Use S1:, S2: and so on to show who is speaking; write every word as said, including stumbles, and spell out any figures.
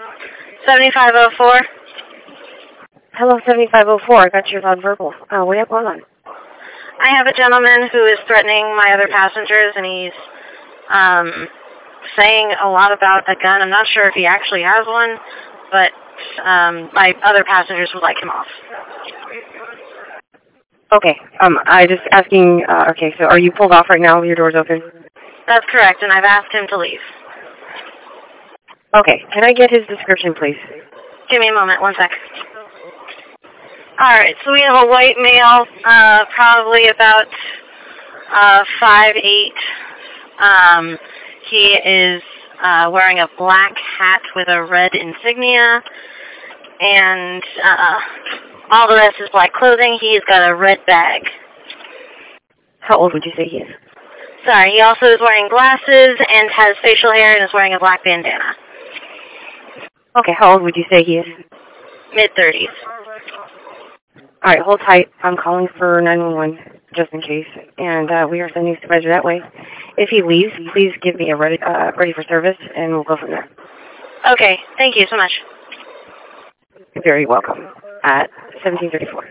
S1: seventy-five oh four.
S2: Hello, seventy-five oh four. I got your nonverbal. Uh, what do you have going on?
S1: I have a gentleman who is threatening my other passengers, and he's um, saying a lot about a gun. I'm not sure if he actually has one, but um, my other passengers would like him off.
S2: Okay. Um, I just asking. Uh, okay, so are you pulled off right now with your doors open?
S1: That's correct, and I've asked him to leave.
S2: Okay. Can I get his description, please?
S1: Give me a moment. One sec. All right. So we have a white male, uh, probably about uh, five eight. Um, he is uh, wearing a black hat with a red insignia, and uh, all the rest is black clothing. He's got a red bag.
S2: How old would you say he is?
S1: Sorry, he also is wearing glasses and has facial hair and is wearing a black bandana.
S2: Okay, how old would you say he is?
S1: mid-thirties.
S2: All right, hold tight. I'm calling for nine one one just in case, and uh, we are sending a supervisor that way. If he leaves, please give me a ready, uh, ready for service, and we'll go from there.
S1: Okay, thank you so much.
S2: You're very welcome. At seventeen thirty-four.